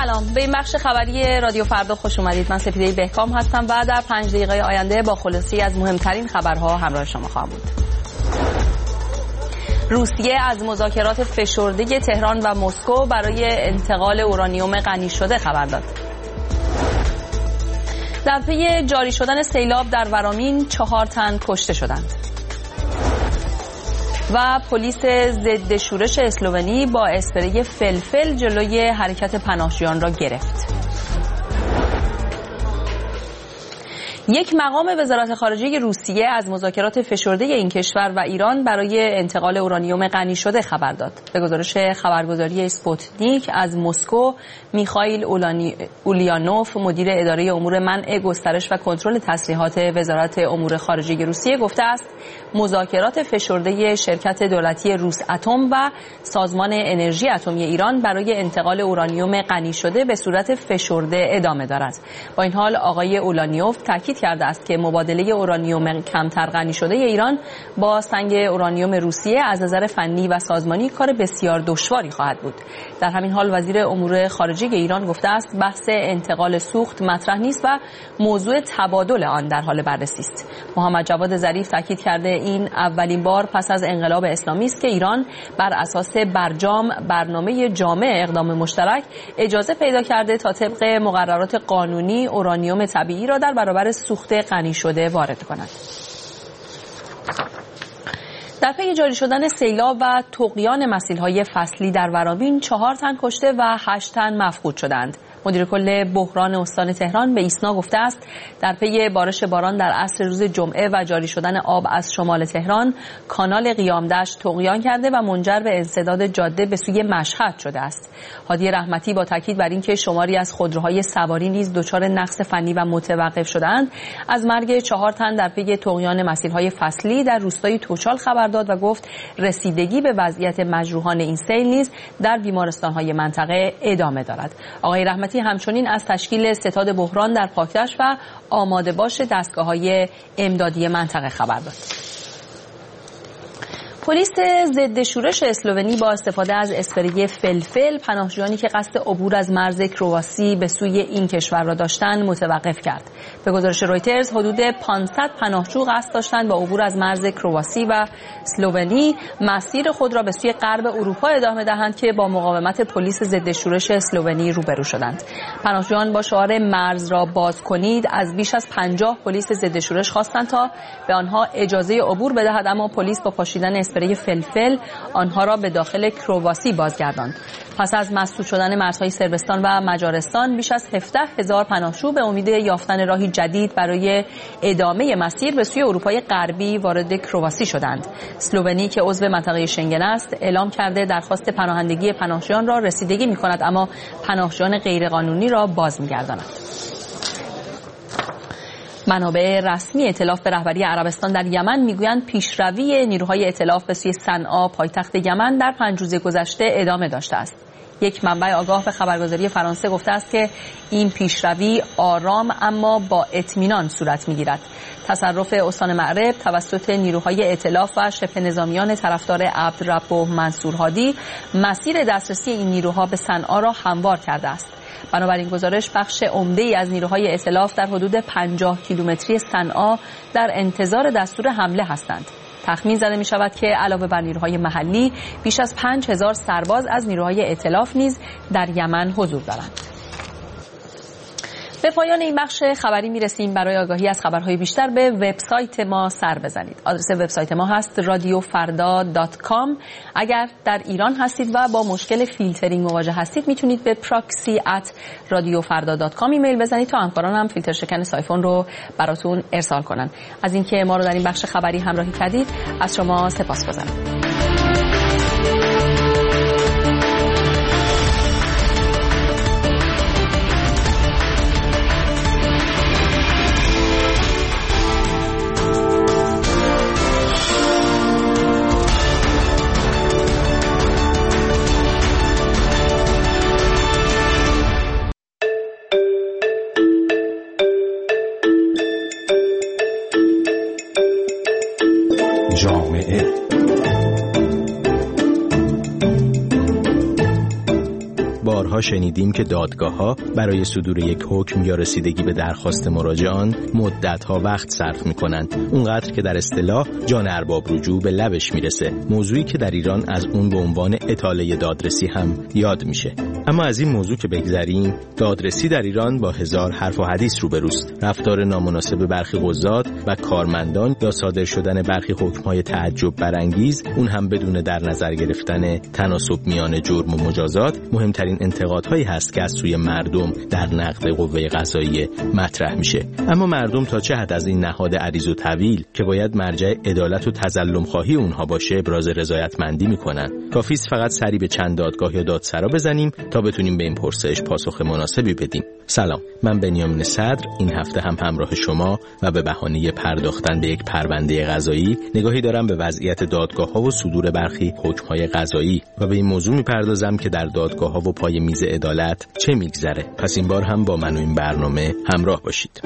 سلام، به این بخش خبری رادیو فردا خوش اومدید. من سپیده بهکام هستم و در 5 دقیقه آینده با خلاصه‌ای از مهمترین خبرها همراه شما خواهم بود. روسیه از مذاکرات فشرده تهران و مسکو برای انتقال اورانیوم غنی شده خبر داد. در پی جاری شدن سیلاب در ورامین 4 تن کشته شدند. و پلیس ضد شورش اسلوونی با اسپری فلفل جلوی حرکت پناهجویان را گرفت. یک مقام وزارت خارجه روسیه از مذاکرات فشرده این کشور و ایران برای انتقال اورانیوم غنی شده خبر داد. به گزارش خبرگزاری اسپوتنیک از مسکو، میخائیل اولیانوف، مدیر اداره امور منع، گسترش و کنترل تسلیحات وزارت امور خارجه روسیه گفته است مذاکرات فشرده شرکت دولتی روس اتم و سازمان انرژی اتمی ایران برای انتقال اورانیوم غنی شده به صورت فشرده ادامه دارد. با این حال آقای اولانیوف تاکید کرده است که مبادله اورانیوم کمتر غنی شده ایران با سنگ اورانیوم روسیه از نظر فنی و سازمانی کار بسیار دشواری خواهد بود. در همین حال وزیر امور خارجه ایران گفته است بحث انتقال سوخت مطرح نیست و موضوع تبادل آن در حال بررسی است. محمد جواد ظریف تاکید کرده این اولین بار پس از انقلاب اسلامی است که ایران بر اساس برجام برنامه جامع اقدام مشترک اجازه پیدا کرده تا طبق مقررات قانونی اورانیوم طبیعی را در برابر سوخت غنی شده وارد کند. در پی جاری شدن سیلاب و طغیان مسیل‌های فصلی در ورامین 4 تن کشته و 8 تن مفقود شدند. مدیر کل بحران استان تهران به ایسنا گفته است در پی بارش باران در عصر روز جمعه و جاری شدن آب از شمال تهران، کانال قیامدشت طغیان کرده و منجر به انسداد جاده به سوی مشهد شده است. هادی رحمتی با تاکید بر اینکه شماری از خودروهای سواری نیز دچار نقص فنی و متوقف شدند، از مرگ 4 تن در پی طغیان مسیل‌های فصلی در روستای توچال خبر داد و گفت رسیدگی به وضعیت مجروحان این سیل نیز در بیمارستان‌های منطقه ادامه دارد. آقای رحمتی همچنین از تشکیل ستاد بحران در پاکدشت و آماده باش دستگاه‌های امدادی منطقه خبر داد. پلیس ضد شورش اسلوونی با استفاده از اسپری فلفل پناهجویانی که قصد عبور از مرز کرواسی به سوی این کشور را داشتند متوقف کرد. به گزارش رویترز حدود 500 پناهجو قصد داشتند با عبور از مرز کرواسی و اسلوونی مسیر خود را به سوی غرب اروپا ادامه دهند که با مقاومت پلیس ضد شورش اسلوونی روبرو شدند. پناهجویان با شعار مرز را باز کنید از بیش از 50 پلیس ضد شورش خواستند تا به آنها اجازه عبور بدهد، اما پلیس با پاشیدن اسپری فلفل آنها را به داخل کرواسی بازگرداند. پس از مسدود شدن مرزهای صربستان و مجارستان بیش از 17,000 پناهجو به امید یافتن راهی جدید برای ادامه مسیر به سوی اروپای غربی وارد کرواسی شدند. اسلوونی که عضو منطقه شنگن است اعلام کرده درخواست پناهندگی پناهجویان را رسیدگی می‌کند، اما پناهجویان غیرقانونی را باز می‌گرداند. منابع رسمی ائتلاف به رهبری عربستان در یمن میگویند پیشروی نیروهای ائتلاف به سوی صنعا پایتخت یمن در 5 روز گذشته ادامه داشته است. یک منبع آگاه به خبرگزاری فرانسه گفته است که این پیشروی آرام اما با اطمینان صورت میگیرد. تصرف استان معرب توسط نیروهای ائتلاف و شبه نظامیان طرفدار عبدالرب منصور هادی مسیر دسترسی این نیروها به صنعا را هموار کرده است. بنابراین گزارش بخش عمده‌ای از نیروهای ائتلاف در حدود 50 کیلومتری صنعا در انتظار دستور حمله هستند. تخمین زده می شود که علاوه بر نیروهای محلی بیش از 5,000 سرباز از نیروهای ائتلاف نیز در یمن حضور دارند. به پایان این بخش خبری میرسیم. برای آگاهی از خبرهای بیشتر به وبسایت ما سر بزنید. آدرس وبسایت ما هست radiofarda.com. اگر در ایران هستید و با مشکل فیلترینگ مواجه هستید میتونید به proxy@radiofarda.com ایمیل بزنید تا همکارانم فیلتر شکن سایفون رو براتون ارسال کنن. از اینکه ما رو در این بخش خبری همراهی کردید از شما سپاسگزارم. جامعه بارها شنیدیم که دادگاه‌ها برای صدور یک حکم یا رسیدگی به درخواست مراجعان مدت‌ها وقت صرف می‌کنند، اونقدر که در اصطلاح جان ارباب رجوع به لبش میرسه، موضوعی که در ایران از اون به عنوان اطاله دادرسی هم یاد میشه. اما از این موضوع که بگذریم، دادرسی در ایران با هزار حرف و حدیث روبروست. رفتار نامناسب برخی قضات و کارمندان یا صادر شدن برخی حکم‌های تعجب برانگیز، اون هم بدون در نظر گرفتن تناسب میان جرم و مجازات، مهمترین انتقادهایی هست که از سوی مردم در نقد قوه قضاییه مطرح میشه. اما مردم تا چه حد از این نهاد عریض و طویل که باید مرجع عدالت و تظلم خواهی اونها باشه ابراز رضایتمندی میکنن؟ کافیست فقط سری به چند دادگاه یا دادسرا بزنیم تا بتونیم به این پرسش پاسخ مناسبی بدیم. سلام، من بنیامین صدر این هفته هم همراه شما و به بهانه پرداختن به یک پرونده قضایی نگاهی دارم به وضعیت دادگاه‌ها و صدور برخی حکم‌های قضایی و به این موضوع می‌پردازم که در دادگاه‌ها و پای میز عدالت چه می‌گذره. پس این بار هم با من و این برنامه همراه باشید.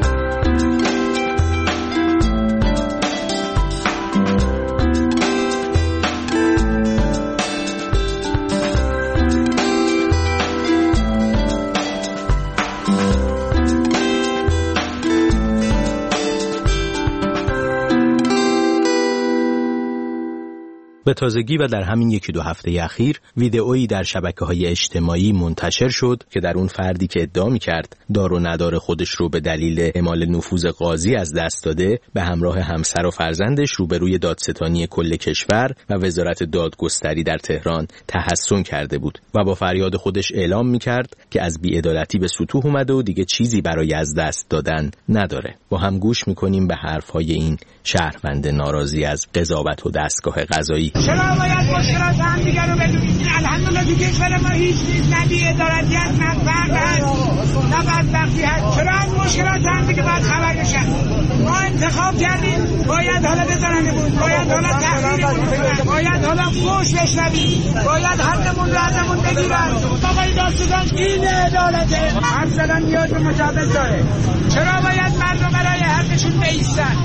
به تازگی و در همین یکی دو هفته اخیر ویدئویی در شبکه‌های اجتماعی منتشر شد که در اون فردی که ادعا می‌کرد دار و ندار خودش رو به دلیل اعمال نفوذ قاضی از دست داده، به همراه همسر و فرزندش روبروی دادستانی کل کشور و وزارت دادگستری در تهران تحصن کرده بود و با فریاد خودش اعلام می‌کرد که از بی‌عدالتی به سطوح اومده و دیگه چیزی برای از دست دادن نداره. با هم گوش می‌کنیم به حرف‌های این شهروند ناراضی از قضاوت و دستگاه قضایی. چرا باید مشکلات هم دیگر رو بدونید؟ الحمدلله دیگه کشور ما هیچ چیز نه بی‌عدالتی هست، نه فقر هست، نه بدبختی هست. چرا از مشکلات هم دیگه باید خبر بشن؟ ما انتخاب کردیم، باید حالا بزننده بود، باید حالا تحقیرمون کنن، باید حالا فوش بشنویم، باید حقمون رو ازمون بگیرن. آقای دادستان این عدالته، حرف زدن نیاز به مجوز داره. چرا باید مردم برای حقشون بایستن؟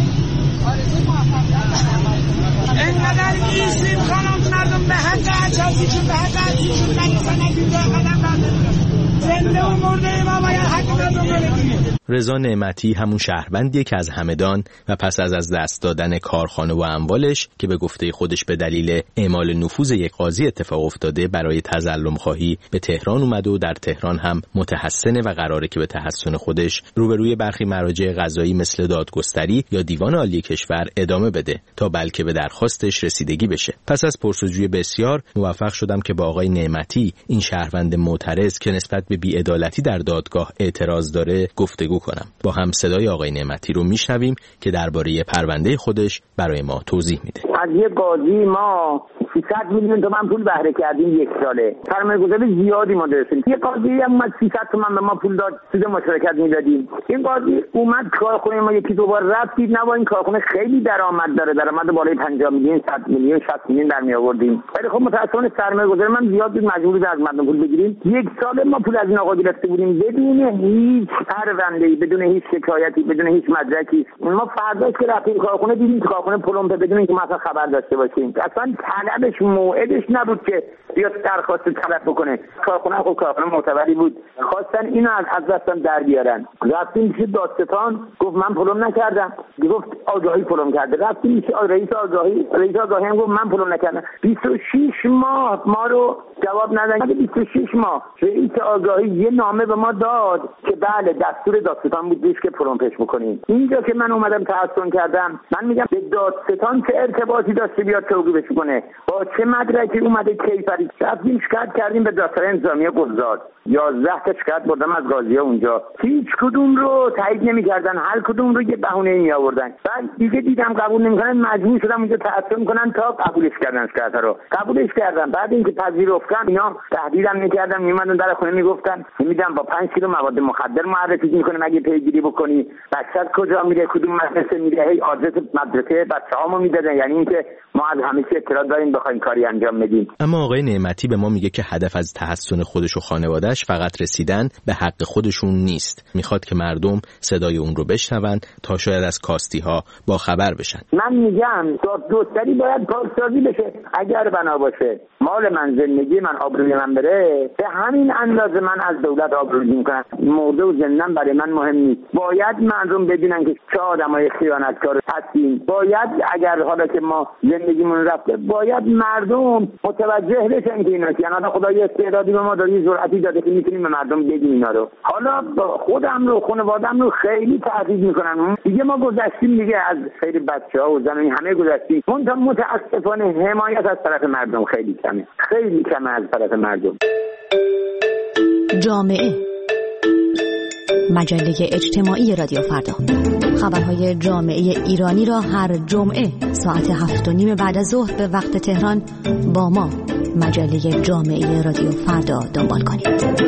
اینقدر ایستیم خانم مردم به حق اجازیشون، به حق ازیشون نگیزن، نگیزن قدم بردارن. زنده و مرده ما باید حق مردم رو بگیریم. رضا نعمتی همون شهروندیه که از همدان و پس از دست دادن کارخانه و اموالش که به گفته خودش به دلیل اعمال نفوذ یک قاضی اتفاق افتاده برای تظلم خواهی به تهران اومده و در تهران هم متحسنه و قراره که به تحسن خودش روبروی برخی مراجع قضایی مثل دادگستری یا دیوان عالی کشور ادامه بده تا بلکه به درخواستش رسیدگی بشه. پس از پرسجوی بسیار موفق شدم که با آقای نعمتی، این شهروند معترض که نسبت به بی‌عدالتی در دادگاه اعتراض داره، گفتگو کنم. با هم صدای آقای نعمتی رو میشنویم که درباره پرونده خودش برای ما توضیح میده. از یه قاضی ما 300 میلیون تومان پول بهره کردیم یک ساله. سرمایه‌گذاری زیادی ما داشتیم. یه قاضی هم اومد 300 تومان به ما پول داد، سود مشارکت میدادیم. این قاضی اومد کارخونه ما یکی دو بار رفت، دید نه این کارخونه خیلی درآمد داره، درآمد بالای 50 میلیون، 100 میلیون، 60 میلیون در می آوردیم. ولی خب متأسفانه سرمایه‌گذار من زیاد بود، مجبور از مردم پول بگیریم. یک ساله ما پول از این آقا گرفته بودیم بدون هیچ پرونده‌ای، بدون هیچ شکایتی، بدون هیچ مدرکی. ما فرداش که رفتیم کارخونه دیدیم کارخونه پلمپ بدون اینکه ما اصلا خبر داشته باشیم. اصلا طلبش موعدش نبود که بیاد درخواست طلب بکنه. کارخونه خب کارخونه معتبری بود، خواستن اینو از دستم در بیارن. رفتیم پیش دادستان، گفت من پلم نکردم. گفت آگاهی پلم کرده. رفتیم پیش رئیس آگاهی هم گفت من پلم نکردم. 26 ماه ما رو جواب ندادن. 26 ماه رئیس آگاهی یه نامه به ما داد که بله دستور دادستان بود که پلمپش بکنیم. اینجا که من اومدم تحسن کردم، من میگم به دادستان چه ارتباطی داشته بیاد توقیفش کنه؟ با چه مدرکی اومده کیفری؟ رفتیم شکایت کردیم به دادسرای انتظامی قضات. 11 تا شکایت بردم از قاضی‌ها اونجا. هیچ کدوم رو تایید نمی‌کردن، هر کدوم رو یه بهونه‌ای می‌آوردن. بعد دیگه دیدم قبول نمی‌کنن، مجبور شدم اونجا تحسن کنن تا قبولش کردن شکایت رو. قبولش کردم. بعد اینکه پذیرفتن اینا تهدیدم می‌کردن، میومدن در خونه میگفتن میدم با 5 کیلو مواد مخدر معرفی می‌کنه اگه پیگیری بکنی. بچه‌ت کجا میره، کدوم مدرسه میره، هی آدرس مدرسه بچه‌هامو میدادن. یعنی اینکه ما از همه چی اطلاع داریم بخوایم کاری انجام بدیم. اما آقای نعمتی به ما میگه که هدف از تحسن خودش و خانواده‌اش فقط رسیدن به حق خودشون نیست. میخواد که مردم صدای اون رو بشنون تا شاید از کاستی‌ها با خبر بشن. من میگم دوستری باید پاکسازی بشه. اگر بنا باشه مال من، زندگی من، آبروی من بره، به همین اندازه من از دولت آبروریزی میکنم. مرده و زندن برای من مهم نیست. باید مردم بدونن که چه آدمای خیانتکار هستیم. باید اگر حالا که ما زندگیمون رفته، باید مردم متوجه بشن که اینا که خدای استعدادی به ما داره، جرأتی داده که میتونیم به مردم بگیم اینا رو. حالا خودم رو، خانواده‌ام رو خیلی تهدید میکنن. دیگه ما گذشتیم دیگه، از خیلی بچه‌ها و زنان همه گذشتیم. منتها متاسفانه حمایت از طرف مردم خیلی کمه از طرف مردم. جامعه، مجله اجتماعی رادیو فردا. خبرهای جامعه ایرانی را هر جمعه ساعت 7:30 بعد از ظهر به وقت تهران با ما مجله جامعه رادیو فردا دنبال کنید.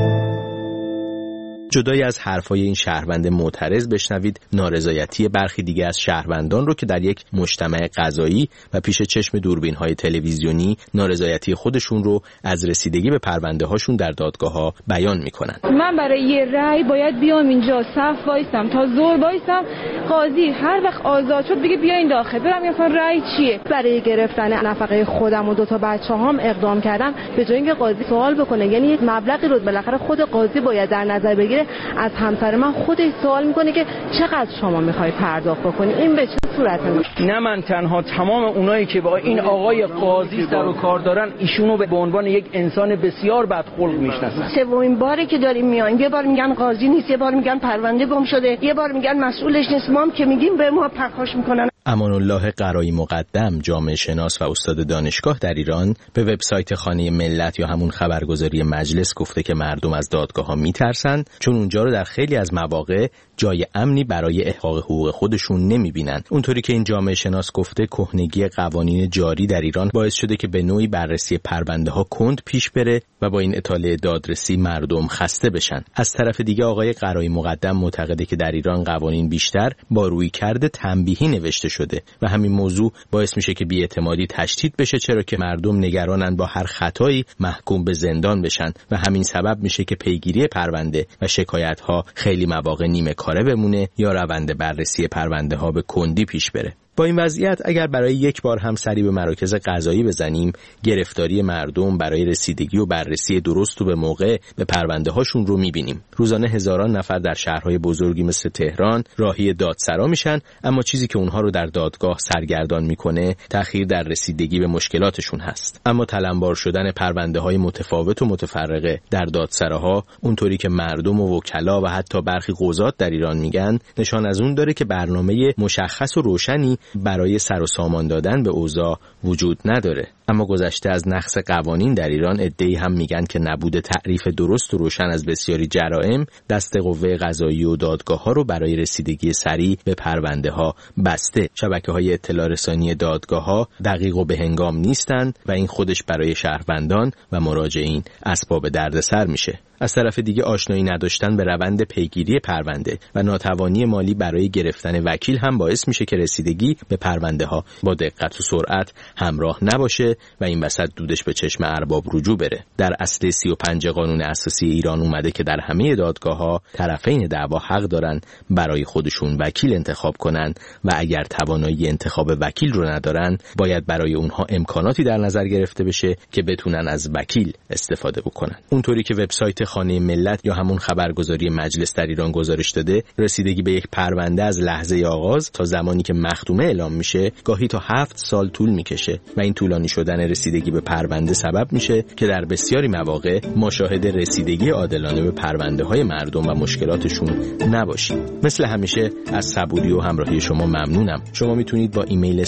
جدای از حرفای این شهروند معترض بشنوید نارضایتی برخی دیگه از شهروندان رو که در یک مجتمع قضایی و پیش چشم دوربین‌های تلویزیونی نارضایتی خودشون رو از رسیدگی به پرونده‌هاشون در دادگاه‌ها بیان می‌کنن. من برای یه رأی باید بیام اینجا صف وایسم تا ظهر وایسم، قاضی هر وقت آزاد شد بگه بیاین داخل، برم مثلا رأی چیه؟ برای گرفتن نفقه خودم و 2 بچه‌هام اقدام کردم، به جای اینکه قاضی سوال بکنه، یعنی یک مبلغی رو بالاخره خود قاضی باید در نظر بگیره، از همسر من خودش سوال میکنه که چقدر شما میخوای پرداخت بکنی، این به چه صورته؟ نه من تنها، تمام اونایی که با این آقای قاضی سر و کار دارن ایشونو به عنوان یک انسان بسیار بدخلق میشناسن. سومین باره که داریم میایم، یه بار میگن قاضی نیست، یه بار میگن پرونده گم شده، یه بار میگن مسئولش نیست، ما هم که میگیم به ما پرخاش میکنن. امان الله قرایی مقدم، جامعه شناس و استاد دانشگاه در ایران، به وبسایت خانه ملت یا همون خبرگزاری مجلس گفته که مردم از دادگاه‌ها میترسن چون اونجا رو در خیلی از مواقع جای امنی برای احقاق حقوق خودشون نمیبینن. اونطوری که این جامعه شناس گفته، کهنگی قوانین جاری در ایران باعث شده که به نوعی بررسی پرونده ها کند پیش بره و با این اطاله دادرسی مردم خسته بشن. از طرف دیگه آقای قرایی مقدم معتقده که در ایران قوانین بیشتر با رویکرد تنبیهی نوشته شده و همین موضوع باعث میشه که بی‌اعتمادی تشدید بشه، چرا که مردم نگرانن با هر خطایی محکوم به زندان بشن و همین سبب میشه که پیگیری پرونده و شکایت ها خیلی مواقع نیمه کاره بمونه یا روند بررسی پرونده ها به کندی پیش بره. با این وضعیت اگر برای یک بار هم سری به مراکز قضایی بزنیم، گرفتاری مردم برای رسیدگی و بررسی درست و به موقع به پرونده هاشون رو میبینیم. روزانه هزاران نفر در شهرهای بزرگی مثل تهران راهی دادسرا میشن، اما چیزی که اونها رو در دادگاه سرگردان میکنه تأخیر در رسیدگی به مشکلاتشون هست. اما تلمبار شدن پرونده های متفاوت و متفرقه در دادسراها، اونطوری که مردم و وکلا و حتی برخی قضات در ایران میگن، نشان از اون داره که برنامه مشخص و روشنی برای سر و سامان دادن به اوضاع وجود نداره. اما گذشته از نقض قوانین در ایران، عده‌ای هم میگن که نبود تعریف درست و روشن از بسیاری جرائم دست قوه قضایی و دادگاه‌ها رو برای رسیدگی سریع به پرونده‌ها بسته. شبکه‌های اطلاع رسانی دادگاه‌ها دقیق و بهنگام نیستند و این خودش برای شهروندان و مراجعین اسباب دردسر میشه. از طرف دیگه آشنایی نداشتن به روند پیگیری پرونده و ناتوانی مالی برای گرفتن وکیل هم باعث میشه که رسیدگی به پرونده ها با دقت و سرعت همراه نباشه و این وسط دودش به چشم ارباب رجوع بره. در اصل 35 قانون اساسی ایران اومده که در همه دادگاه‌ها طرفین دعوا حق دارن برای خودشون وکیل انتخاب کنن و اگر توانایی انتخاب وکیل رو ندارن، باید برای اونها امکاناتی در نظر گرفته بشه که بتونن از وکیل استفاده بکنن. اونطوری که وبسایت خانه ملت یا همون خبرگزاری مجلس در ایران گزارش داده، رسیدگی به یک پرونده از لحظه آغاز تا زمانی که مختومه اعلام میشه گاهی تا 7 سال طول میکشه و این طولانی شدن رسیدگی به پرونده سبب میشه که در بسیاری مواقع ما شاهد رسیدگی عادلانه به پرونده های مردم و مشکلاتشون نباشیم. مثل همیشه از صبوری و همراهی شما ممنونم. شما میتونید با ایمیل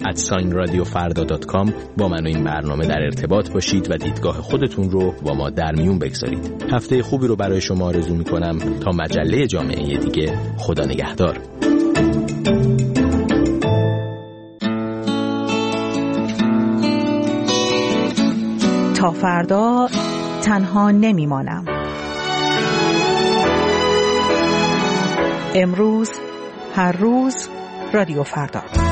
social@radiofarda.com با من و این برنامه در ارتباط باشید و دیدگاه خودتون رو با ما در میون بگذارید. هفته خوبی رو برای شما آرزو میکنم تا مجله جامعه دیگه. خدا نگهدار. تا فردا تنها نمیمانم. امروز، هر روز، رادیو فردا.